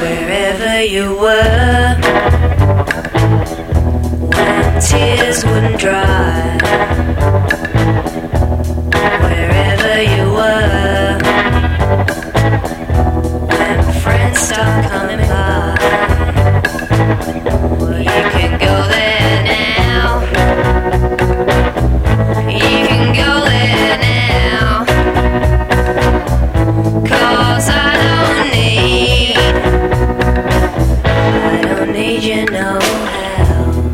Wherever you were, when tears wouldn't dry. Wherever you were, when friends start coming by. Well, you can go there now. You can go there now. 'Cause I don't need you no help.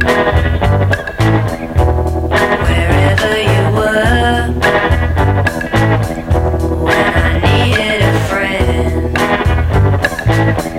Wherever you were, when I needed a friend.